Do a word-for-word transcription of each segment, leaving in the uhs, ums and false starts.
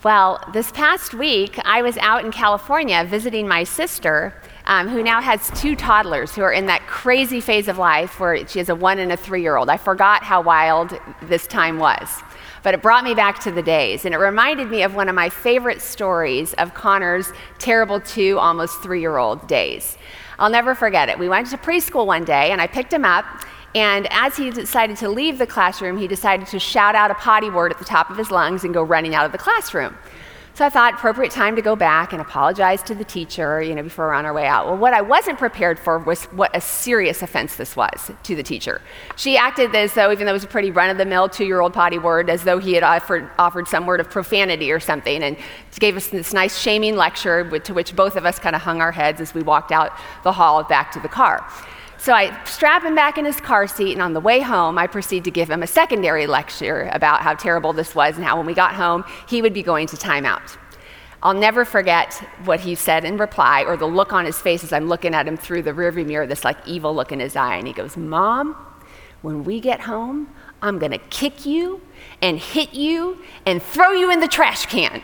Well, this past week, I was out in California visiting my sister, um, who now has two toddlers who are in that crazy phase of life where she has a one and a three-year-old. I forgot how wild this time was, but it brought me back to the days, and it reminded me of one of my favorite stories of Connor's terrible two, almost three-year-old days. I'll never forget it. We went to preschool one day, and I picked him up, and as he decided to leave the classroom, he decided to shout out a potty word at the top of his lungs and go running out of the classroom. So I thought, appropriate time to go back and apologize to the teacher, you know, before we're on our way out. Well, what I wasn't prepared for was what a serious offense this was to the teacher. She acted as though, even though it was a pretty run-of-the-mill two-year-old potty word, as though he had offered, offered some word of profanity or something, and gave us this nice shaming lecture to which both of us kind of hung our heads as we walked out the hall back to the car. So I strap him back in his car seat, and on the way home, I proceed to give him a secondary lecture about how terrible this was and how when we got home, he would be going to timeout. I'll never forget what he said in reply, or the look on his face as I'm looking at him through the rearview mirror, this like evil look in his eye, and he goes, "Mom, when we get home, I'm gonna kick you and hit you and throw you in the trash can."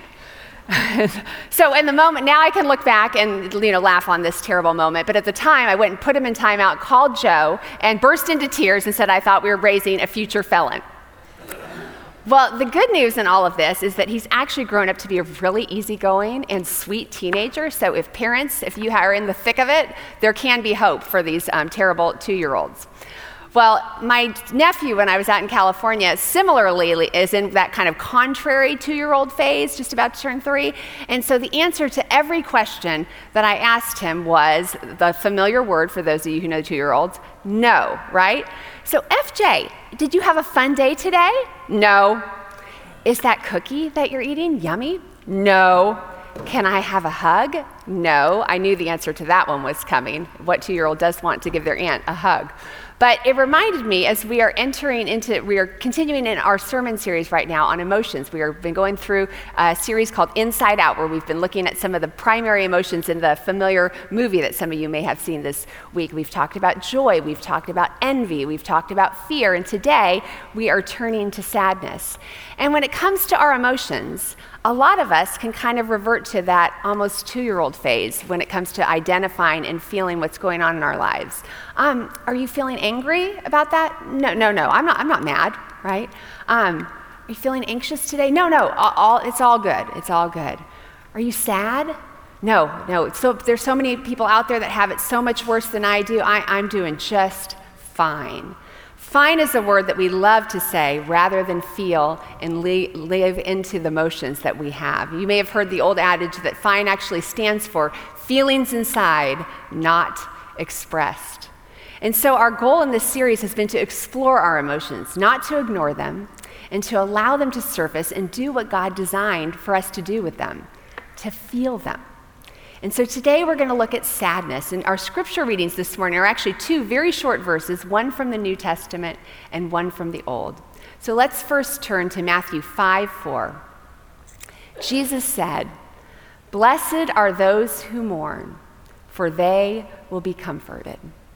So in the moment, now I can look back and you know laugh on this terrible moment, but at the time I went and put him in timeout, called Joe, and burst into tears and said I thought we were raising a future felon. Well, the good news in all of this is that he's actually grown up to be a really easygoing and sweet teenager, so if parents, if you are in the thick of it, there can be hope for these um, terrible two-year-olds. Well, my nephew, when I was out in California, similarly is in that kind of contrary two-year-old phase, just about to turn three. And so the answer to every question that I asked him was the familiar word, for those of you who know two-year-olds, no, right? So F J, did you have a fun day today? No. Is that cookie that you're eating yummy? No. Can I have a hug? No. I knew the answer to that one was coming. What two-year-old does want to give their aunt a hug? But it reminded me, as we are entering into, we are continuing in our sermon series right now on emotions. We have been going through a series called Inside Out, where we've been looking at some of the primary emotions in the familiar movie that some of you may have seen this week. We've talked about joy, we've talked about envy, we've talked about fear, and today we are turning to sadness. And when it comes to our emotions, a lot of us can kind of revert to that almost two-year-old phase when it comes to identifying and feeling what's going on in our lives. Um, are you feeling angry about that? No, no, no. I'm not. I'm not mad, right? Um, are you feeling anxious today? No, no. All, all it's all good. It's all good. Are you sad? No, no. So there's so many people out there that have it so much worse than I do. I, I'm doing just fine. Fine is a word that we love to say rather than feel and li- live into the emotions that we have. You may have heard the old adage that fine actually stands for feelings inside, not expressed. And so our goal in this series has been to explore our emotions, not to ignore them, and to allow them to surface and do what God designed for us to do with them, to feel them. And so today we're going to look at sadness, and our scripture readings this morning are actually two very short verses, one from the New Testament and one from the Old. So let's first turn to Matthew five four. Jesus said, "Blessed are those who mourn, for they will be comforted."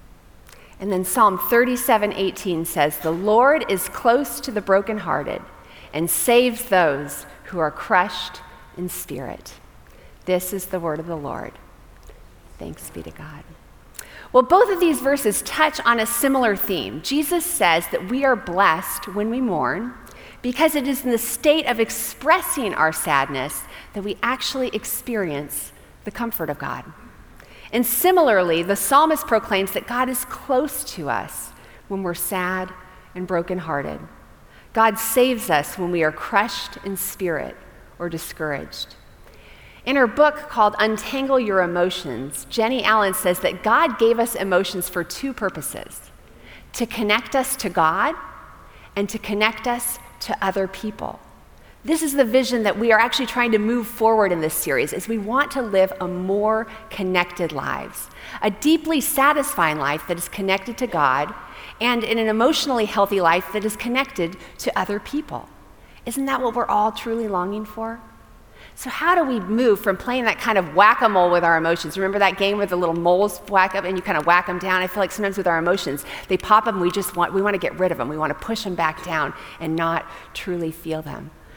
And then Psalm thirty-seven eighteen says, "The Lord is close to the brokenhearted and saves those who are crushed in spirit." This is the word of the Lord. Thanks be to God. Well, both of these verses touch on a similar theme. Jesus says that we are blessed when we mourn because it is in the state of expressing our sadness that we actually experience the comfort of God. And similarly, the psalmist proclaims that God is close to us when we're sad and brokenhearted. God saves us when we are crushed in spirit or discouraged. In her book called Untangle Your Emotions, Jenny Allen says that God gave us emotions for two purposes: to connect us to God and to connect us to other people. This is the vision that we are actually trying to move forward in this series, as we want to live a more connected lives, a deeply satisfying life that is connected to God, and in an emotionally healthy life that is connected to other people. Isn't that what we're all truly longing for? So how do we move from playing that kind of whack-a-mole with our emotions? Remember that game where the little moles whack up and you kind of whack them down? I feel like sometimes with our emotions, they pop up and we just want, we want to get rid of them. We want to push them back down and not truly feel them.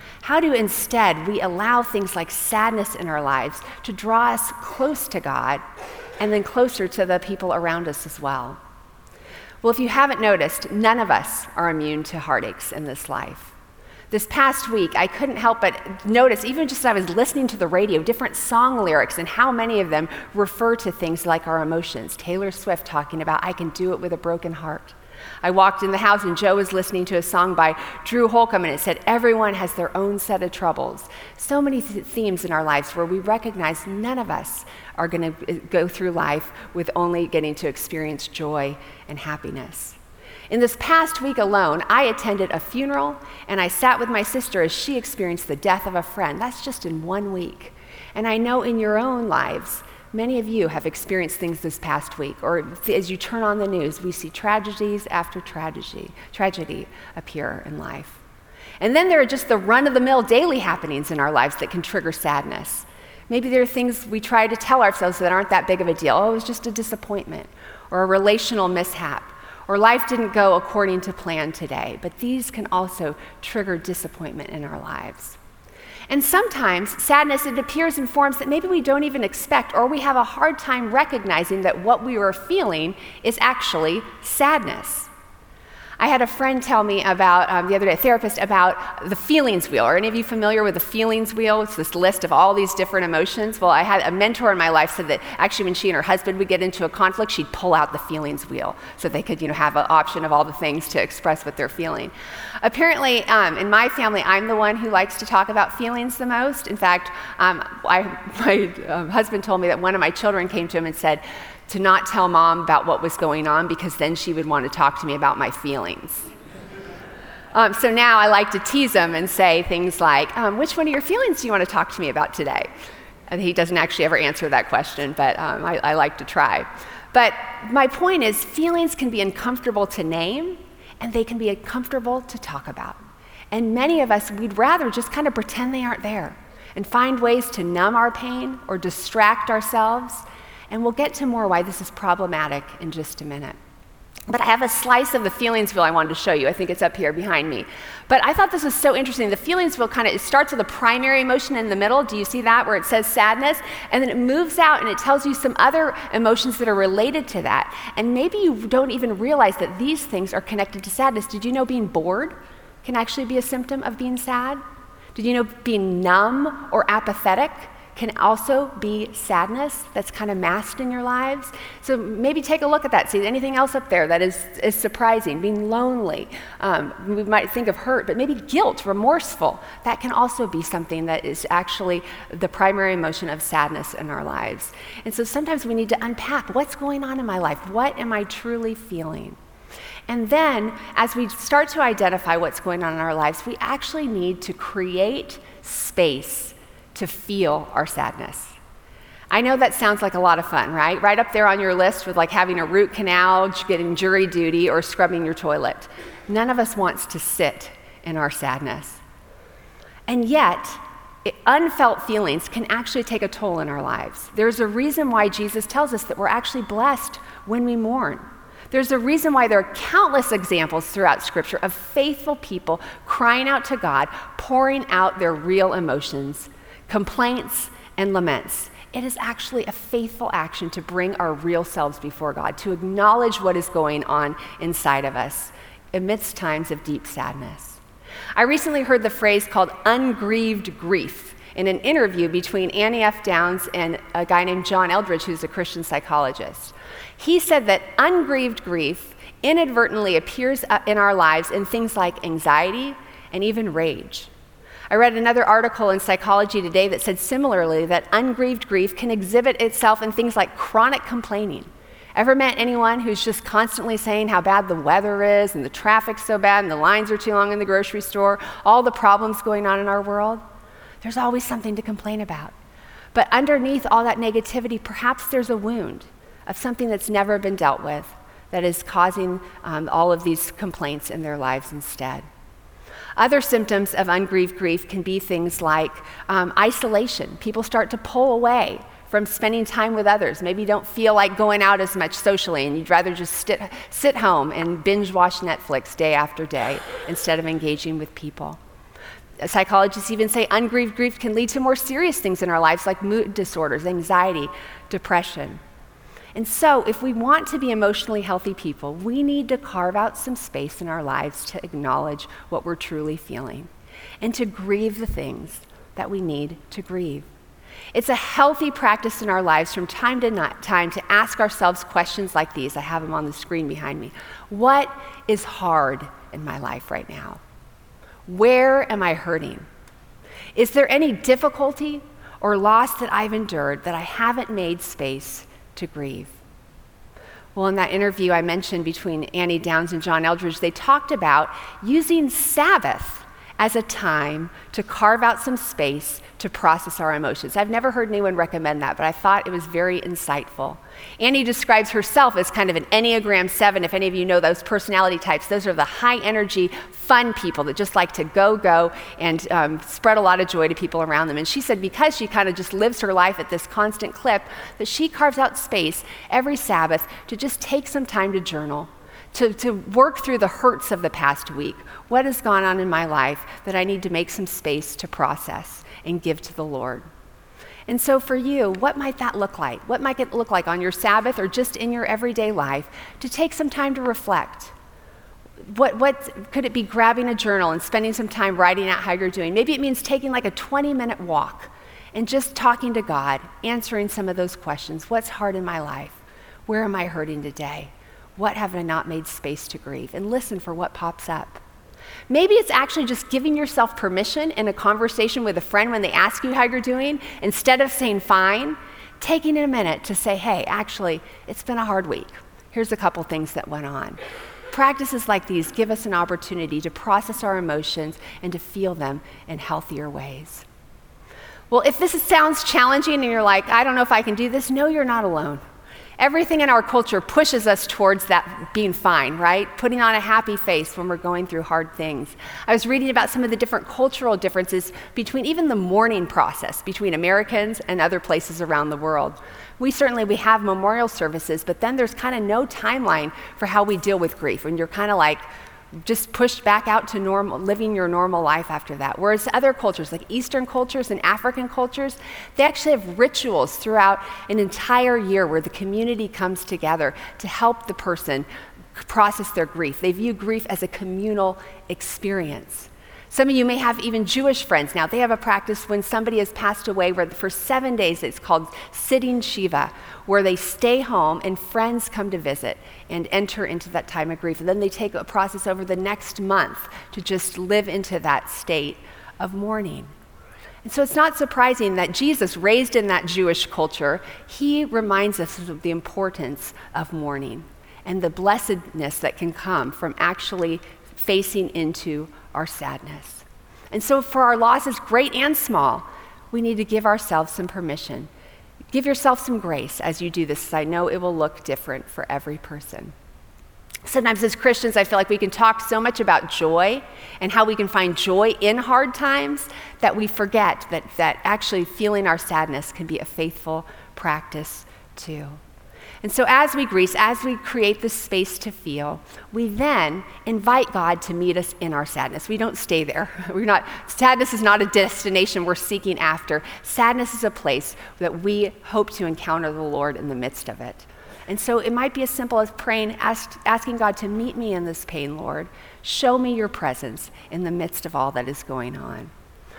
How do instead we allow things like sadness in our lives to draw us close to God and then closer to the people around us as well? Well, if you haven't noticed, none of us are immune to heartaches in this life. This past week, I couldn't help but notice, even just as I was listening to the radio, different song lyrics and how many of them refer to things like our emotions. Taylor Swift talking about, "I can do it with a broken heart." I walked in the house and Joe was listening to a song by Drew Holcomb, and it said, "Everyone has their own set of troubles." So many th- themes in our lives where we recognize none of us are going to go through life with only getting to experience joy and happiness. In this past week alone, I attended a funeral and I sat with my sister as she experienced the death of a friend. That's just in one week. And I know in your own lives, many of you have experienced things this past week, or as you turn on the news, we see tragedies after tragedy, tragedy appear in life. And then there are just the run-of-the-mill daily happenings in our lives that can trigger sadness. Maybe there are things we try to tell ourselves that aren't that big of a deal. Oh, it was just a disappointment, or a relational mishap, or life didn't go according to plan today. But these can also trigger disappointment in our lives. And sometimes sadness, it appears in forms that maybe we don't even expect, or we have a hard time recognizing that what we are feeling is actually sadness. I had a friend tell me about, um, the other day, a therapist, about the feelings wheel. Are any of you familiar with the feelings wheel? It's this list of all these different emotions. Well, I had a mentor in my life said that actually when she and her husband would get into a conflict, she'd pull out the feelings wheel so they could, you know, have an option of all the things to express what they're feeling. Apparently, um, in my family, I'm the one who likes to talk about feelings the most. In fact, um, I, my um, husband told me that one of my children came to him and said, to not tell mom about what was going on because then she would want to talk to me about my feelings. Um, so now I like to tease him and say things like, um, which one of your feelings do you want to talk to me about today? And he doesn't actually ever answer that question, but um, I, I like to try. But my point is, feelings can be uncomfortable to name, and they can be uncomfortable to talk about. And many of us, we'd rather just kind of pretend they aren't there and find ways to numb our pain or distract ourselves. And we'll get to more why this is problematic in just a minute. But I have a slice of the feelings wheel I wanted to show you. I think it's up here behind me. But I thought this was so interesting. The feelings wheel kind of, it starts with a primary emotion in the middle. Do you see that, where it says sadness? And then it moves out and it tells you some other emotions that are related to that. And maybe you don't even realize that these things are connected to sadness. Did you know being bored can actually be a symptom of being sad? Did you know being numb or apathetic can also be sadness that's kind of masked in your lives? So maybe take a look at that. See anything else up there that is, is surprising? Being lonely. Um, we might think of hurt, but maybe guilt, remorseful. That can also be something that is actually the primary emotion of sadness in our lives. And so sometimes we need to unpack what's going on in my life. What am I truly feeling? And then as we start to identify what's going on in our lives, we actually need to create space to feel our sadness. I know that sounds like a lot of fun, right? Right up there on your list with like having a root canal, getting jury duty, or scrubbing your toilet. None of us wants to sit in our sadness. And yet, it, unfelt feelings can actually take a toll in our lives. There's a reason why Jesus tells us that we're actually blessed when we mourn. There's a reason why there are countless examples throughout Scripture of faithful people crying out to God, pouring out their real emotions, complaints, and laments. It is actually a faithful action to bring our real selves before God, to acknowledge what is going on inside of us amidst times of deep sadness. I recently heard the phrase called ungrieved grief in an interview between Annie F. Downs and a guy named John Eldredge, who's a Christian psychologist. He said that ungrieved grief inadvertently appears in our lives in things like anxiety and even rage. I read another article in Psychology Today that said similarly that ungrieved grief can exhibit itself in things like chronic complaining. Ever met anyone who's just constantly saying how bad the weather is and the traffic's so bad and the lines are too long in the grocery store, all the problems going on in our world? There's always something to complain about. But underneath all that negativity, perhaps there's a wound of something that's never been dealt with that is causing um, all of these complaints in their lives instead. Other symptoms of ungrieved grief can be things like um, isolation. People start to pull away from spending time with others. Maybe you don't feel like going out as much socially and you'd rather just sit, sit home and binge watch Netflix day after day instead of engaging with people. Psychologists even say ungrieved grief can lead to more serious things in our lives like mood disorders, anxiety, depression. And so if we want to be emotionally healthy people, we need to carve out some space in our lives to acknowledge what we're truly feeling and to grieve the things that we need to grieve. It's a healthy practice in our lives from time to time to ask ourselves questions like these. I have them on the screen behind me. What is hard in my life right now? Where am I hurting? Is there any difficulty or loss that I've endured that I haven't made space to grieve? Well, in that interview I mentioned between Annie Downs and John Eldredge, they talked about using Sabbath as a time to carve out some space to process our emotions. I've never heard anyone recommend that, but I thought it was very insightful. Annie describes herself as kind of an Enneagram seven. If any of you know those personality types, those are the high energy, fun people that just like to go, go, and um, spread a lot of joy to people around them. And she said because she kind of just lives her life at this constant clip, that she carves out space every Sabbath to just take some time to journal, to, to work through the hurts of the past week. What has gone on in my life that I need to make some space to process and give to the Lord? And so for you, what might that look like? What might it look like on your Sabbath or just in your everyday life to take some time to reflect? What, what could it be? Grabbing a journal and spending some time writing out how you're doing. Maybe it means taking like a twenty minute walk and just talking to God, answering some of those questions. What's hard in my life? Where am I hurting today? What have I not made space to grieve? And listen for what pops up. Maybe it's actually just giving yourself permission in a conversation with a friend when they ask you how you're doing, instead of saying fine, taking a minute to say, hey, actually, it's been a hard week. Here's a couple things that went on. Practices like these give us an opportunity to process our emotions and to feel them in healthier ways. Well, if this sounds challenging and you're like, I don't know if I can do this, no, you're not alone. Everything in our culture pushes us towards that being fine, right? Putting on a happy face when we're going through hard things. I was reading about some of the different cultural differences between even the mourning process between Americans and other places around the world. We certainly, we have memorial services, but then there's kind of no timeline for how we deal with grief. And you're kind of like, just pushed back out to normal, living your normal life after that. Whereas other cultures, like Eastern cultures and African cultures, they actually have rituals throughout an entire year where the community comes together to help the person process their grief. They view grief as a communal experience. Some of you may have even Jewish friends now. They have a practice when somebody has passed away where for seven days it's called sitting Shiva, where they stay home and friends come to visit and enter into that time of grief. And then they take a process over the next month to just live into that state of mourning. And so it's not surprising that Jesus, raised in that Jewish culture, he reminds us of the importance of mourning and the blessedness that can come from actually facing into our sadness. And so for our losses, great and small, we need to give ourselves some permission. Give yourself some grace as you do this, I know it will look different for every person. Sometimes as Christians, I feel like we can talk so much about joy and how we can find joy in hard times that we forget that, that actually feeling our sadness can be a faithful practice too. And so as we grieve, as we create this space to feel, we then invite God to meet us in our sadness. We don't stay there. We're not, sadness is not a destination we're seeking after. Sadness is a place that we hope to encounter the Lord in the midst of it. And so it might be as simple as praying, ask, asking God to meet me in this pain, Lord. Show me your presence in the midst of all that is going on.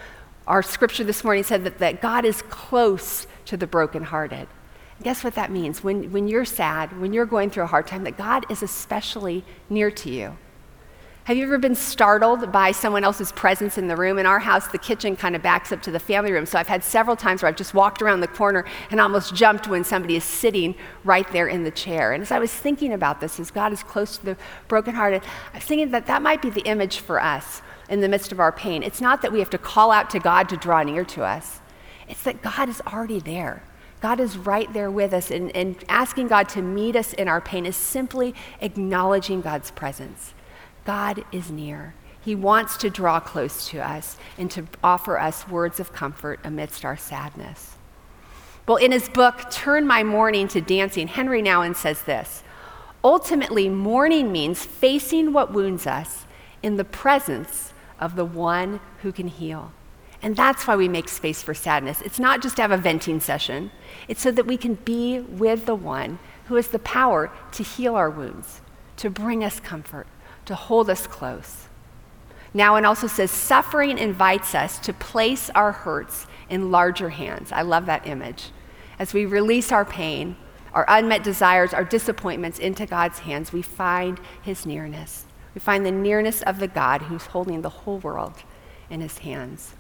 Our scripture this morning said that, that God is close to the brokenhearted. Guess what that means? When, when you're sad, when you're going through a hard time, that God is especially near to you. Have you ever been startled by someone else's presence in the room? In our house, the kitchen kind of backs up to the family room, so I've had several times where I've just walked around the corner and almost jumped when somebody is sitting right there in the chair. And as I was thinking about this, as God is close to the brokenhearted, I was thinking that that might be the image for us in the midst of our pain. It's not that we have to call out to God to draw near to us. It's that God is already there. God is right there with us, and, and asking God to meet us in our pain is simply acknowledging God's presence. God is near. He wants to draw close to us and to offer us words of comfort amidst our sadness. Well, in his book, Turn My Mourning to Dancing, Henry Nouwen says this: ultimately, mourning means facing what wounds us in the presence of the one who can heal. And that's why we make space for sadness. It's not just to have a venting session. It's so that we can be with the one who has the power to heal our wounds, to bring us comfort, to hold us close. Now, it also says, suffering invites us to place our hurts in larger hands. I love that image. As we release our pain, our unmet desires, our disappointments into God's hands, we find his nearness. We find the nearness of the God who's holding the whole world in his hands.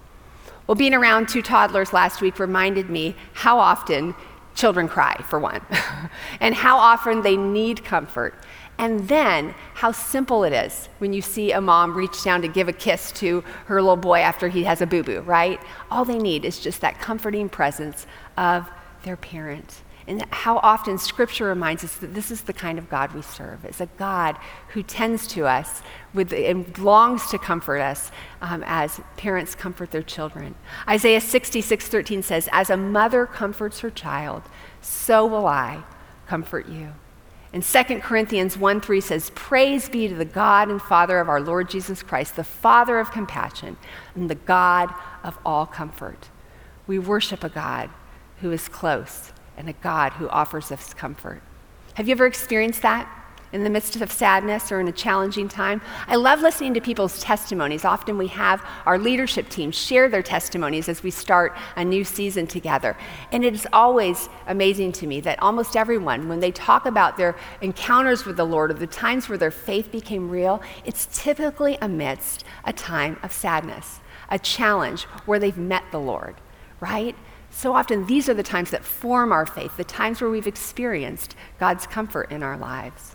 Well, being around two toddlers last week reminded me how often children cry, for one, and how often they need comfort. And then how simple it is when you see a mom reach down to give a kiss to her little boy after he has a boo-boo, right? All they need is just that comforting presence of their parent. And how often Scripture reminds us that this is the kind of God we serve. It's a God who tends to us with, and longs to comfort us um, as parents comfort their children. Isaiah sixty-six thirteen says, as a mother comforts her child, so will I comfort you. And Second Corinthians one three says, praise be to the God and Father of our Lord Jesus Christ, the Father of compassion and the God of all comfort. We worship a God who is close and a God who offers us comfort. Have you ever experienced that in the midst of sadness or in a challenging time? I love listening to people's testimonies. Often we have our leadership team share their testimonies as we start a new season together. And it is always amazing to me that almost everyone, when they talk about their encounters with the Lord or the times where their faith became real, it's typically amidst a time of sadness, a challenge where they've met the Lord, right? So often these are the times that form our faith, the times where we've experienced God's comfort in our lives.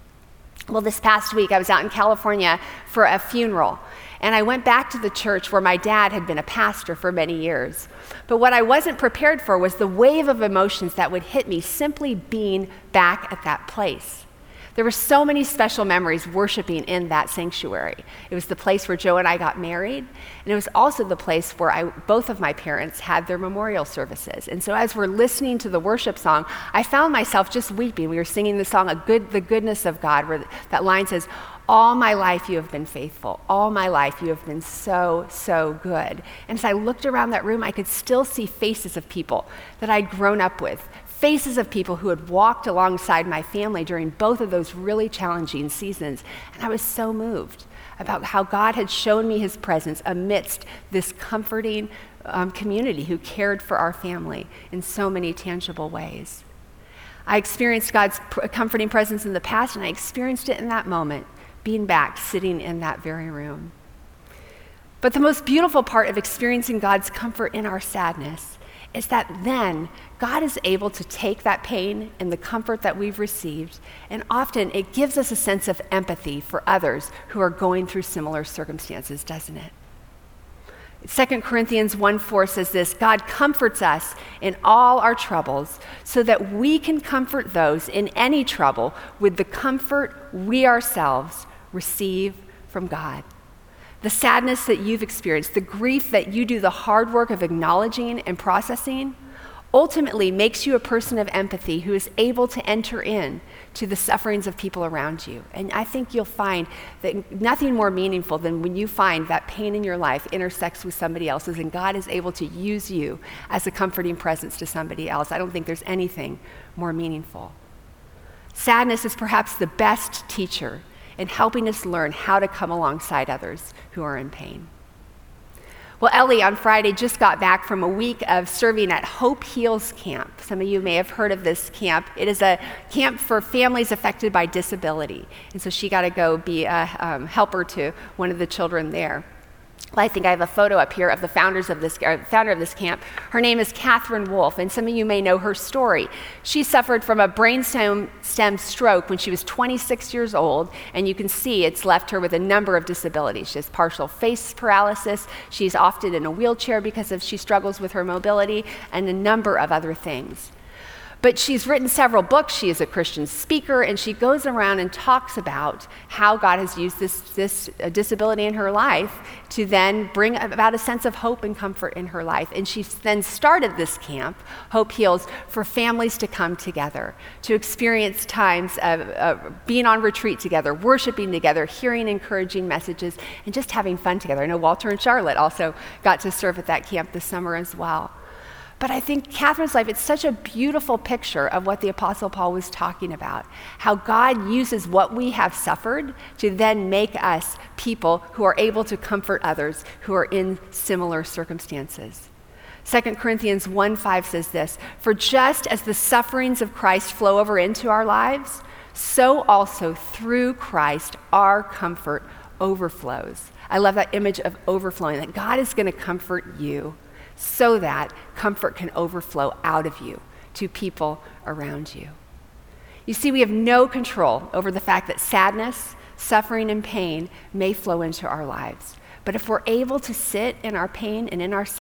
Well, this past week, I was out in California for a funeral, and I went back to the church where my dad had been a pastor for many years. But what I wasn't prepared for was the wave of emotions that would hit me simply being back at that place. There were so many special memories worshiping in that sanctuary. It was the place where Joe and I got married, and it was also the place where I, both of my parents had their memorial services. And so as we're listening to the worship song, I found myself just weeping. We were singing the song, A Good, The Goodness of God, where that line says, all my life you have been faithful. All my life you have been so, so good. And as I looked around that room, I could still see faces of people that I'd grown up with, faces of people who had walked alongside my family during both of those really challenging seasons. And I was so moved about how God had shown me his presence amidst this comforting um, community who cared for our family in so many tangible ways. I experienced God's pr- comforting presence in the past, and I experienced it in that moment, being back, sitting in that very room. But the most beautiful part of experiencing God's comfort in our sadness is that then God is able to take that pain and the comfort that we've received, and often it gives us a sense of empathy for others who are going through similar circumstances, doesn't it? Second Corinthians one four says this, God comforts us in all our troubles so that we can comfort those in any trouble with the comfort we ourselves receive from God. The sadness that you've experienced, the grief that you do the hard work of acknowledging and processing, ultimately makes you a person of empathy who is able to enter in to the sufferings of people around you. And I think you'll find that nothing more meaningful than when you find that pain in your life intersects with somebody else's and God is able to use you as a comforting presence to somebody else. I don't think there's anything more meaningful. Sadness is perhaps the best teacher in helping us learn how to come alongside others who are in pain. Well, Ellie on Friday just got back from a week of serving at Hope Heals Camp. Some of you may have heard of this camp. It is a camp for families affected by disability. And so she got to go be a um, helper to one of the children there. Well, I think I have a photo up here of the founders of this, or founder of this camp. Her name is Catherine Wolf, and some of you may know her story. She suffered from a brainstem stem stroke when she was twenty-six years old, and you can see it's left her with a number of disabilities. She has partial face paralysis. She's often in a wheelchair because of she struggles with her mobility, and a number of other things. But she's written several books. She is a Christian speaker, and she goes around and talks about how God has used this, this uh, disability in her life to then bring about a sense of hope and comfort in her life. And she then started this camp, Hope Heals, for families to come together, to experience times of uh, being on retreat together, worshiping together, hearing encouraging messages, and just having fun together. I know Walter and Charlotte also got to serve at that camp this summer as well. But I think Catherine's life, it's such a beautiful picture of what the Apostle Paul was talking about, how God uses what we have suffered to then make us people who are able to comfort others who are in similar circumstances. Second Corinthians one five says this, "For just as the sufferings of Christ flow over into our lives, so also through Christ our comfort overflows." I love that image of overflowing, that God is going to comfort you so that comfort can overflow out of you to people around you. You see, we have no control over the fact that sadness, suffering, and pain may flow into our lives. But if we're able to sit in our pain and in our